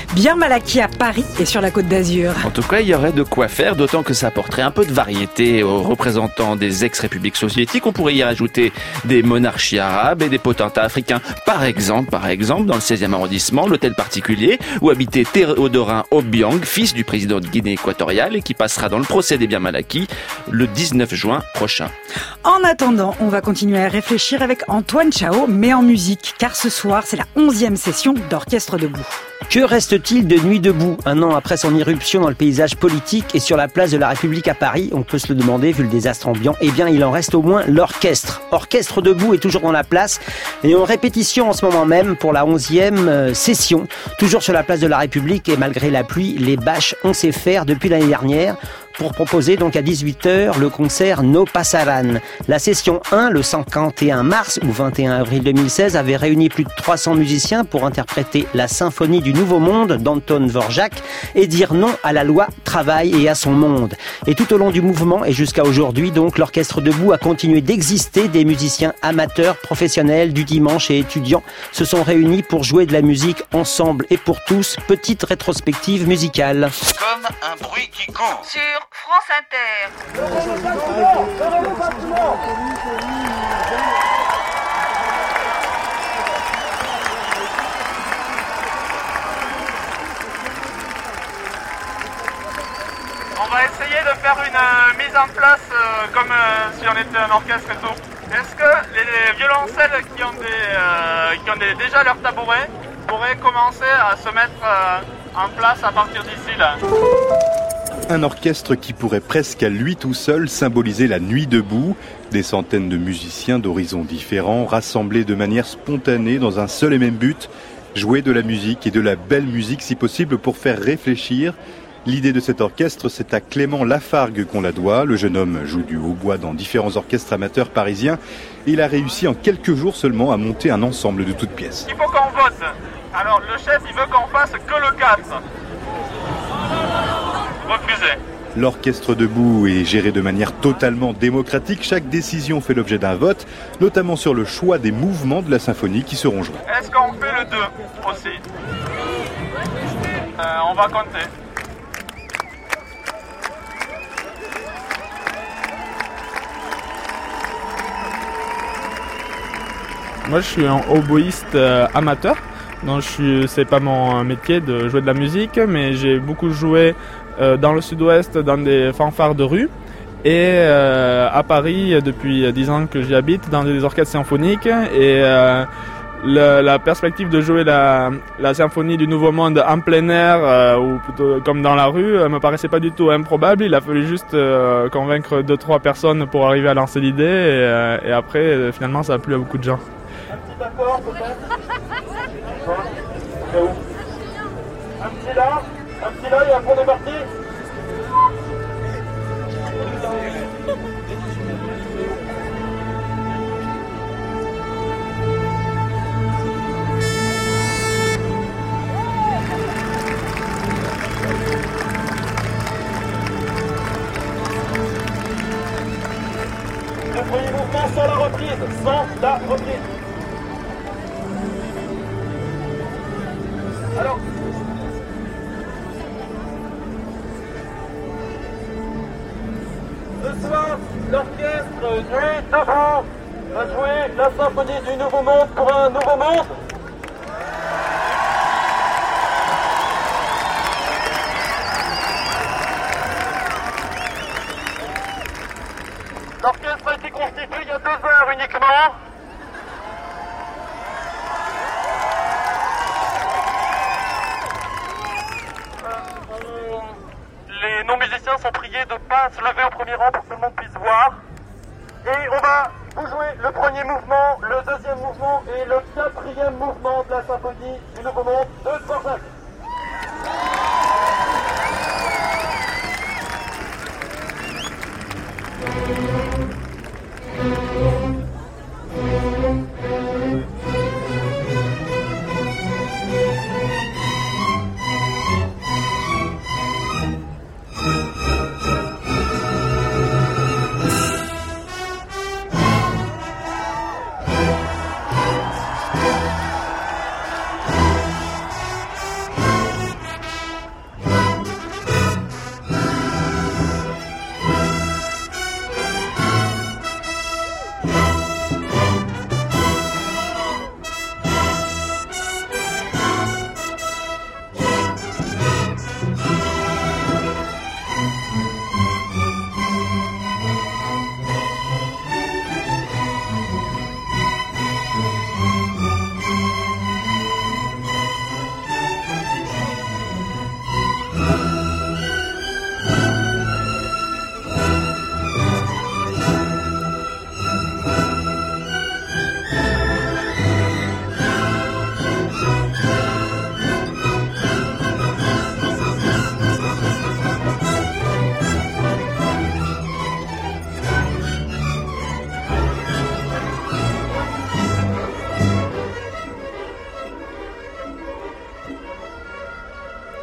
Speaker 2: Bien mal acquis à Paris et sur la Côte d'Azur.
Speaker 1: En tout cas, il y aurait de quoi faire, d'autant que ça apporterait un peu de variété aux représentants des ex-républiques soviétiques. On pourrait y rajouter des monarchies arabes et des potentats africains. Par exemple, par exemple, dans le seizième arrondissement, l'hôtel particulier où habitait Théodorin Obiang, fils du président de Guinée équatoriale et qui passera dans le procès des biens mal acquis le dix-neuf juin prochain.
Speaker 2: En attendant, on va continuer à réfléchir avec Antoine Chao, mais en musique, car ce soir, c'est la onzième session d'Orchestre Debout.
Speaker 3: Que reste-t-il de Nuit debout, un an après son irruption dans le paysage politique et sur la place de la République à Paris? On peut se le demander vu le désastre ambiant. Eh bien, il en reste au moins l'orchestre. Orchestre Debout est toujours dans la place et en répétition en ce moment même pour la onzième session. Toujours sur la place de la République et malgré la pluie, les bâches ont ses fers depuis l'année dernière pour proposer donc à dix-huit heures le concert No Pasaran. La session un, le cinquante et un mars ou vingt et un avril deux mille seize, avait réuni plus de trois cents musiciens pour interpréter la symphonie du Nouveau Monde d'Anton Dvorak et dire non à la loi travail et à son monde. Et tout au long du mouvement et jusqu'à aujourd'hui, donc, l'Orchestre Debout a continué d'exister. Des musiciens amateurs, professionnels, du dimanche et étudiants se sont réunis pour jouer de la musique ensemble et pour tous. Petite rétrospective musicale.
Speaker 10: Comme un bruit qui court.
Speaker 11: Sur France Inter.
Speaker 24: On va essayer de faire une euh, mise en place euh, comme euh, si on était un orchestre et tout. Est-ce que les, les violoncelles qui ont, des, euh, qui ont des, déjà leur tabouret pourraient commencer à se mettre euh, en place à partir d'ici là?
Speaker 25: Un orchestre qui pourrait presque à lui tout seul symboliser la nuit debout. Des centaines de musiciens d'horizons différents rassemblés de manière spontanée dans un seul et même but, jouer de la musique et de la belle musique si possible pour faire réfléchir. L'idée de cet orchestre, c'est à Clément Lafargue qu'on la doit. Le jeune homme joue du hautbois dans différents orchestres amateurs parisiens. Il a réussi en quelques jours seulement à monter un ensemble de toutes pièces.
Speaker 24: Il faut qu'on vote. Alors le chef, il veut qu'on fasse que le quatre. Refusé.
Speaker 25: L'Orchestre Debout est géré de manière totalement démocratique. Chaque décision fait l'objet d'un vote, notamment sur le choix des mouvements de la symphonie qui seront joués.
Speaker 24: Est-ce qu'on fait le deux aussi? euh, On va compter.
Speaker 26: Moi, je suis un oboïste euh, amateur. Donc, je suis, c'est pas mon métier de jouer de la musique, mais j'ai beaucoup joué euh, dans le sud-ouest, dans des fanfares de rue. Et euh, à Paris, depuis dix ans que j'y habite, dans des orchestres symphoniques. Et euh, le, la perspective de jouer la, la symphonie du Nouveau Monde en plein air, euh, ou plutôt comme dans la rue, euh, me paraissait pas du tout improbable. Il a fallu juste euh, convaincre deux, trois personnes pour arriver à lancer l'idée. Et, euh, et après, euh, finalement, ça a plu à beaucoup de gens.
Speaker 24: D'accord, peut-être. C'est où? Un petit là, un petit là et après on est parti. Le premier mouvement sans la reprise, sans la reprise. Alors, ce soir, l'orchestre Nuit debout va jouer la symphonie du Nouveau Monde pour un nouveau monde. L'orchestre a été constitué il y a deux heures uniquement. Les non-musiciens sont priés de ne pas se lever au premier rang pour que tout le monde puisse voir. Et on va vous jouer le premier mouvement, le deuxième mouvement et le quatrième mouvement de la symphonie du Nouveau Monde de Dvorak.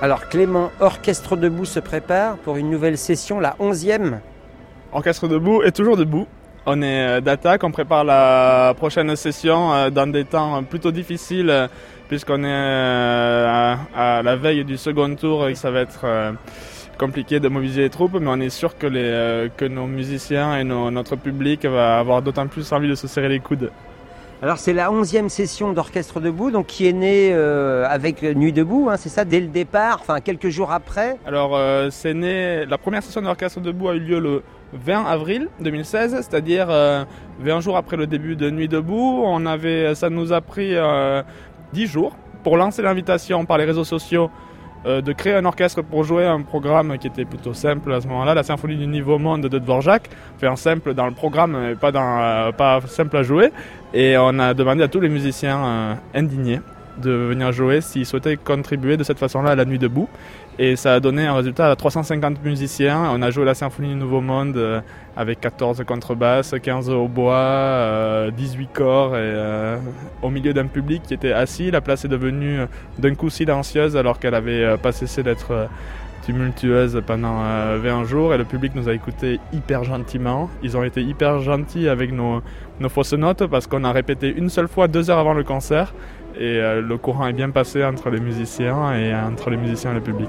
Speaker 3: Alors Clément, Orchestre debout se prépare pour une nouvelle session, la onzième.
Speaker 26: Orchestre debout est toujours debout. On est d'attaque, on prépare la prochaine session dans des temps plutôt difficiles puisqu'on est à la veille du second tour et ça va être compliqué de mobiliser les troupes, mais on est sûr que, les, que nos musiciens et nos, notre public va avoir d'autant plus envie de se serrer les coudes.
Speaker 3: Alors c'est la onzième session d'Orchestre debout, donc qui est née euh, avec Nuit debout, hein, c'est ça, dès le départ, enfin quelques jours après.
Speaker 26: Alors euh, c'est né, la première session d'Orchestre debout a eu lieu le vingt avril deux mille seize, c'est-à-dire euh, vingt jours après le début de Nuit debout. On avait, ça nous a pris euh, dix jours pour lancer l'invitation par les réseaux sociaux euh, de créer un orchestre pour jouer un programme qui était plutôt simple à ce moment-là, la Symphonie du Nouveau Monde de Dvorak, fait un simple dans le programme, mais pas, dans, euh, pas simple à jouer. Et on a demandé à tous les musiciens euh, indignés de venir jouer s'ils souhaitaient contribuer de cette façon-là à la Nuit debout. Et ça a donné un résultat à trois cent cinquante musiciens. On a joué la Symphonie du Nouveau Monde euh, avec quatorze contrebasses, quinze hautbois, euh, dix-huit corps et euh, au milieu d'un public qui était assis. La place est devenue euh, d'un coup silencieuse alors qu'elle avait euh, pas cessé d'être euh, tumultueuse pendant euh, vingt jours et le public nous a écoutés hyper gentiment. Ils ont été hyper gentils avec nos, nos fausses notes parce qu'on a répété une seule fois deux heures avant le concert. Et euh, le courant est bien passé entre les musiciens et entre les musiciens et le public.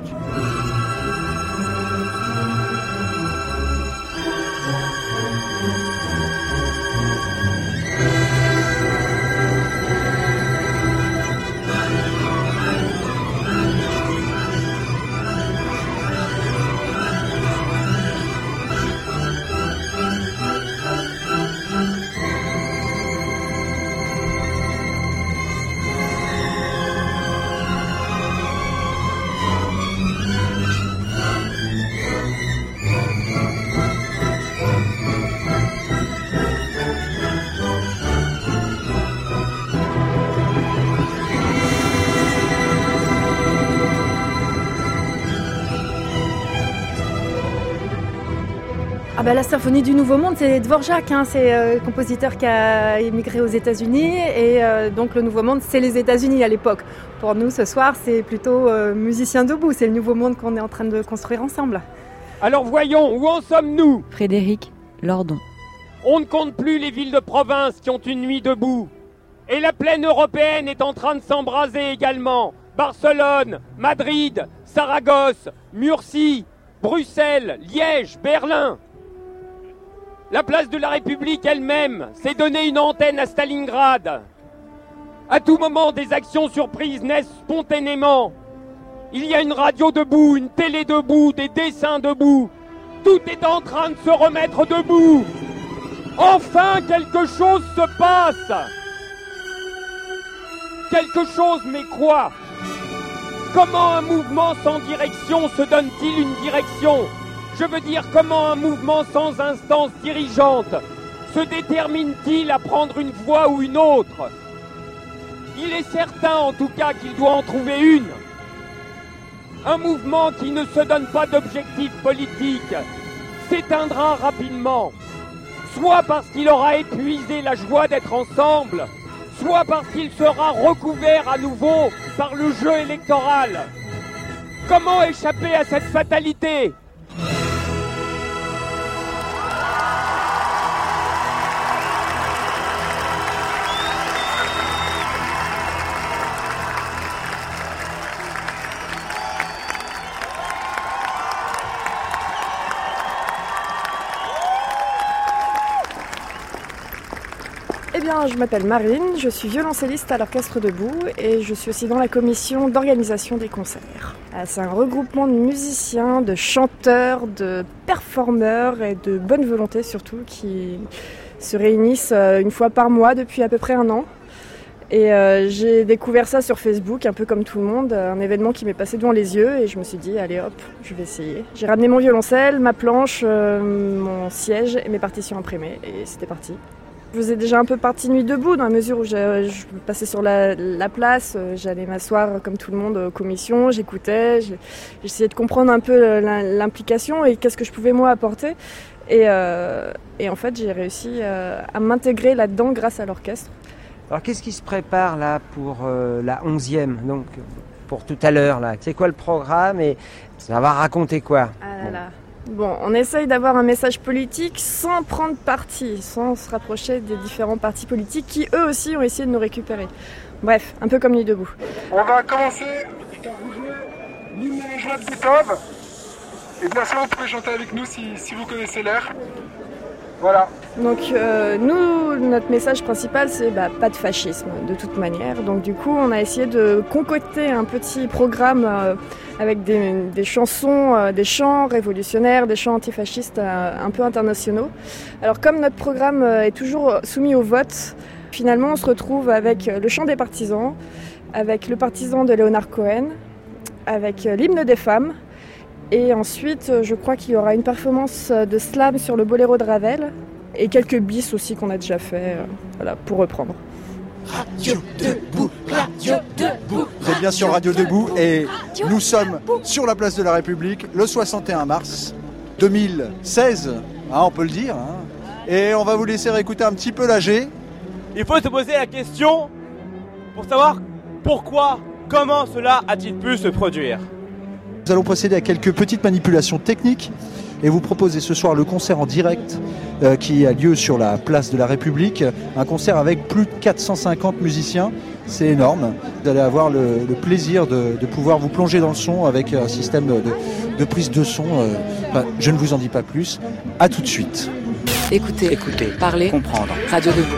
Speaker 5: Ah bah, la Symphonie du Nouveau Monde, c'est Dvorak, hein, c'est euh, le compositeur qui a émigré aux États-Unis et euh, donc le Nouveau Monde, c'est les États-Unis à l'époque. Pour nous, ce soir, c'est plutôt euh, musicien debout, c'est le Nouveau Monde qu'on est en train de construire ensemble.
Speaker 12: Alors voyons, où en sommes-nous ?
Speaker 16: Frédéric Lordon.
Speaker 12: On ne compte plus les villes de province qui ont une nuit debout. Et la plaine européenne est en train de s'embraser également. Barcelone, Madrid, Saragosse, Murcie, Bruxelles, Liège, Berlin. La place de la République elle-même s'est donné une antenne à Stalingrad. À tout moment, des actions surprises naissent spontanément. Il y a une radio debout, une télé debout, des dessins debout. Tout est en train de se remettre debout. Enfin, quelque chose se passe. Quelque chose, mais quoi ? Comment un mouvement sans direction se donne-t-il une direction ? Je veux dire, comment un mouvement sans instance dirigeante se détermine-t-il à prendre une voie ou une autre ? Il est certain, en tout cas, qu'il doit en trouver une. Un mouvement qui ne se donne pas d'objectif politique s'éteindra rapidement, soit parce qu'il aura épuisé la joie d'être ensemble, soit parce qu'il sera recouvert à nouveau par le jeu électoral. Comment échapper à cette fatalité ?
Speaker 5: Eh bien, je m'appelle Marine, je suis violoncelliste à l'Orchestre debout et je suis aussi dans la commission d'organisation des concerts. C'est un regroupement de musiciens, de chanteurs, de performeurs et de bonne volonté surtout qui se réunissent une fois par mois depuis à peu près un an. Et euh, j'ai découvert ça sur Facebook, un peu comme tout le monde, un événement qui m'est passé devant les yeux et je me suis dit, allez hop, je vais essayer. J'ai ramené mon violoncelle, ma planche, euh, mon siège et mes partitions imprimées et c'était parti. Je faisais déjà un peu partie Nuit debout dans la mesure où je, je passais sur la, la place, j'allais m'asseoir comme tout le monde aux commissions, j'écoutais, j'essayais de comprendre un peu l'implication et qu'est-ce que je pouvais moi apporter. Et, euh, et en fait, j'ai réussi euh, à m'intégrer là-dedans grâce à l'orchestre.
Speaker 3: Alors qu'est-ce qui se prépare là pour euh, la onzième, donc pour tout à l'heure là. C'est quoi le programme et ça va raconter quoi?
Speaker 5: Ah là là. Bon, on essaye d'avoir un message politique sans prendre parti, sans se rapprocher des différents partis politiques qui eux aussi ont essayé de nous récupérer. Bref, un peu comme Nuit debout.
Speaker 14: On va commencer par vous jouer l'hymne à la joie de Beethoven. Et bien sûr, vous pouvez chanter avec nous si, si vous connaissez l'air. Voilà.
Speaker 5: Donc euh, nous, notre message principal, c'est bah, pas de fascisme de toute manière. Donc du coup, on a essayé de concocter un petit programme euh, avec des, des chansons, euh, des chants révolutionnaires, des chants antifascistes euh, un peu internationaux. Alors comme notre programme euh, est toujours soumis au vote, finalement on se retrouve avec le chant des partisans, avec le partisan de Leonard Cohen, avec euh, l'hymne des femmes. Et ensuite, je crois qu'il y aura une performance de slam sur le boléro de Ravel et quelques bis aussi qu'on a déjà fait, euh, voilà, pour reprendre.
Speaker 16: Radio Debout, Radio Debout. Vous êtes bien sur Radio Debout et nous sommes sur la place de la République le soixante et un mars deux mille seize, hein, on peut le dire. Hein. Et on va vous laisser réécouter un petit peu l'A G.
Speaker 17: Il faut se poser la question pour savoir pourquoi, comment cela a-t-il pu se produire.
Speaker 16: Nous allons procéder à quelques petites manipulations techniques et vous proposer ce soir le concert en direct euh, qui a lieu sur la place de la République. Un concert avec plus de quatre cent cinquante musiciens, c'est énorme. Vous allez avoir le, le plaisir de, de pouvoir vous plonger dans le son avec un système de, de prise de son. Euh, enfin, je ne vous en dis pas plus. À tout de suite.
Speaker 18: Écoutez,
Speaker 16: Écoutez,
Speaker 18: parlez,
Speaker 16: comprendre.
Speaker 18: Radio Debout.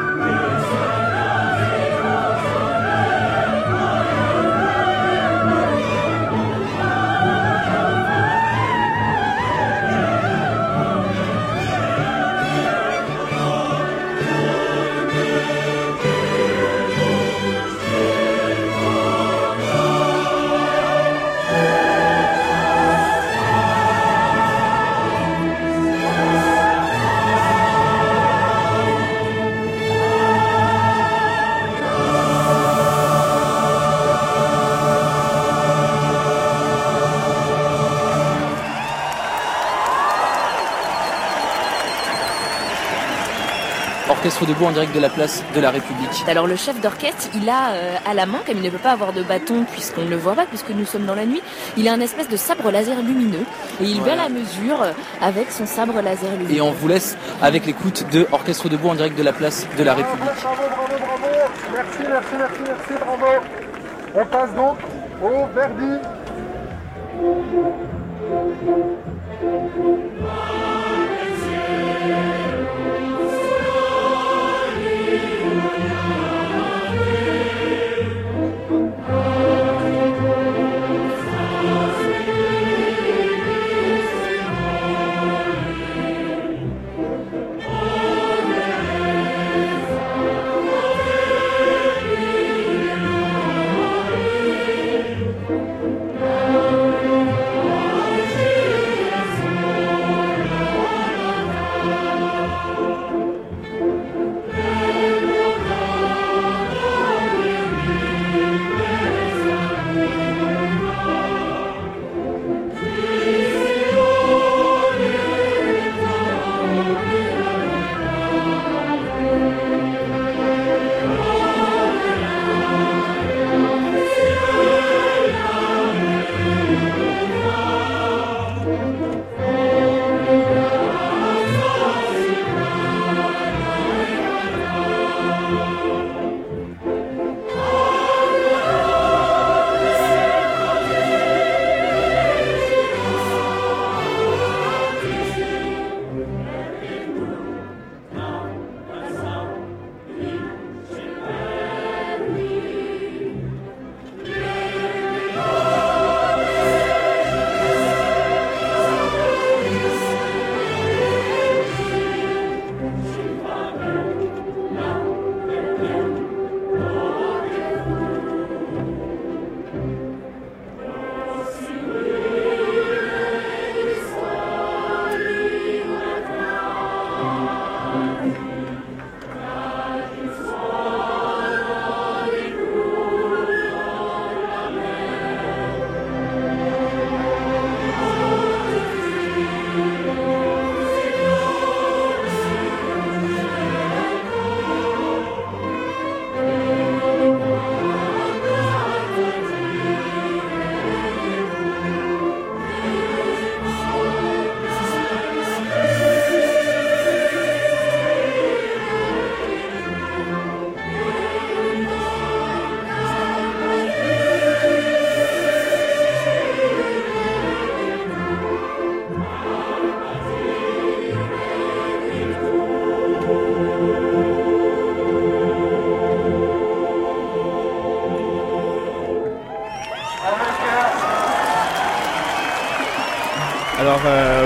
Speaker 19: Orchestre debout en direct de la place de la République.
Speaker 21: Alors le chef d'orchestre, il a euh, à la main, comme il ne peut pas avoir de bâton puisqu'on ne le voit pas, puisque nous sommes dans la nuit, il a un espèce de sabre laser lumineux et il
Speaker 19: Voilà.
Speaker 21: vient à la mesure euh, avec son sabre laser lumineux.
Speaker 19: Et on vous laisse avec l'écoute de Orchestre debout en direct de la place de la République.
Speaker 14: Bravo, bravo, bravo. Merci, merci, merci, merci, bravo. On passe donc au Verdi.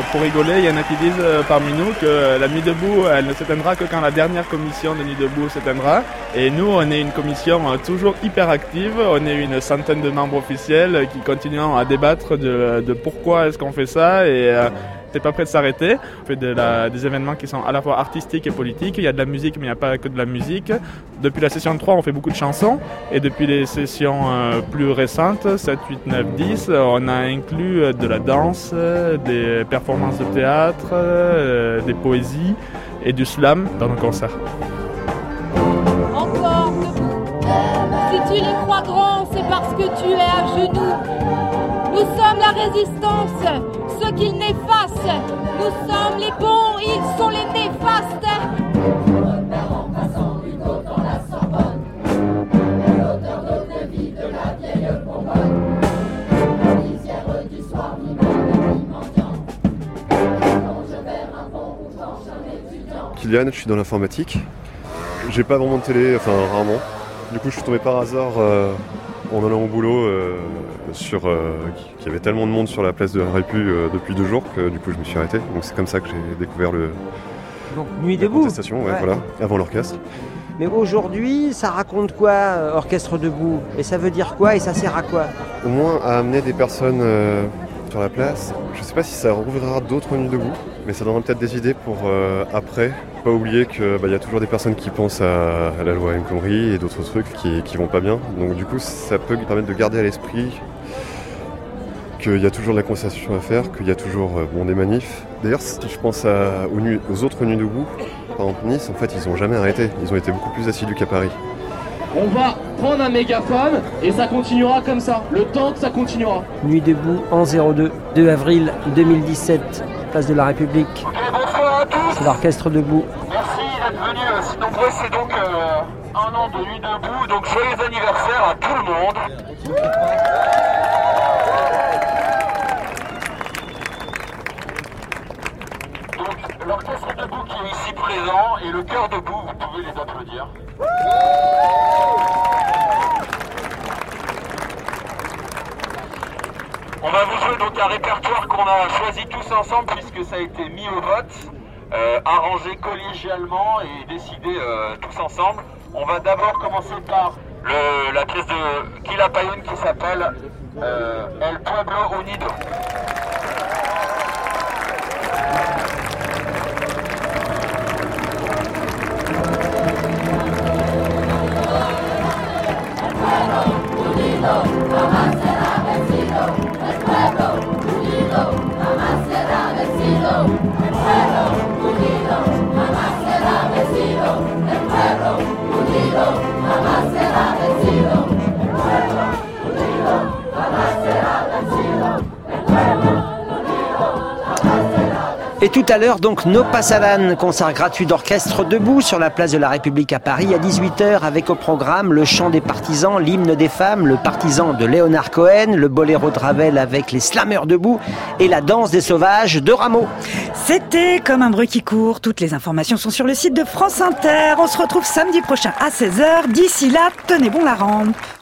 Speaker 26: pour rigoler, il y en a qui disent euh, parmi nous que la Nuit debout, elle ne s'éteindra que quand la dernière commission de Nuit debout s'éteindra. Et nous, on est une commission euh, toujours hyper active. On est une centaine de membres officiels euh, qui continuent à débattre de, de pourquoi est-ce qu'on fait ça et euh, c'est pas prêt de s'arrêter. On fait de la, des événements qui sont à la fois artistiques et politiques. Il y a de la musique, mais il n'y a pas que de la musique. Depuis la session trois, on fait beaucoup de chansons. Et depuis les sessions euh, plus récentes, sept, huit, neuf, dix, on a inclus euh, de la danse, euh, des performances de théâtre, euh, des poésies et du slam dans nos concerts.
Speaker 7: Encore debout. Si tu les crois grands, c'est parce que tu es à genoux. Nous sommes la résistance, ceux qu'ils n'effacent. Nous sommes les bons, ils sont les néfastes.
Speaker 8: Kylian, je suis dans l'informatique. J'ai pas vraiment de télé, enfin rarement. Du coup, je suis tombé par hasard euh, en allant au boulot euh, sur euh, qu'il y avait tellement de monde sur la place de la Répu euh, depuis deux jours que du coup, je me suis arrêté. Donc c'est comme ça que j'ai découvert le.
Speaker 3: Donc Nuit debout.
Speaker 8: La contestation, ouais, ouais. Voilà, avant l'orchestre.
Speaker 3: Mais aujourd'hui, ça raconte quoi, euh, Orchestre debout? Et ça veut dire quoi et ça sert à quoi?
Speaker 8: Au moins à amener des personnes euh, sur la place. Je sais pas si ça rouvrira d'autres Nuits debout, mais ça donnera peut-être des idées pour euh, après. Pas oublier qu'il bah, y a toujours des personnes qui pensent à, à la loi El Khomri et d'autres trucs qui, qui vont pas bien. Donc du coup, ça peut permettre de garder à l'esprit qu'il y a toujours de la conversation à faire, qu'il y a toujours euh, bon, des manifs. D'ailleurs, si je pense à, aux, nuits, aux autres Nuits debout, par exemple Nice, en fait, ils ont jamais arrêté. Ils ont été beaucoup plus assidus qu'à Paris.
Speaker 9: On va prendre un mégaphone et ça continuera comme ça, le temps que ça continuera.
Speaker 3: Nuit debout en zéro deux, deux avril deux mille dix-sept, place de la République.
Speaker 14: Okay, bonsoir à tous.
Speaker 3: C'est l'Orchestre debout.
Speaker 14: Merci d'être venus euh, si nombreux. C'est donc euh, un an de Nuit debout, donc joyeux anniversaire à tout le monde. Donc l'Orchestre debout qui est ici présent et le Chœur debout, vous pouvez les applaudir. On va vous jouer donc un répertoire qu'on a choisi tous ensemble puisque ça a été mis au vote, euh, arrangé collégialement et décidé euh, tous ensemble. On va d'abord commencer par le, la pièce de Quilapayún qui s'appelle euh, El Pueblo Unido.
Speaker 3: Et tout à l'heure, donc, No Pasaran, concert gratuit d'Orchestre debout sur la place de la République à Paris à dix-huit heures avec au programme le chant des partisans, l'hymne des femmes, le partisan de Léonard Cohen, le boléro de Ravel avec les Slammers debout et la danse des sauvages de Rameau.
Speaker 2: C'était Comme un bruit qui court. Toutes les informations sont sur le site de France Inter. On se retrouve samedi prochain à seize heures. D'ici là, tenez bon la rampe.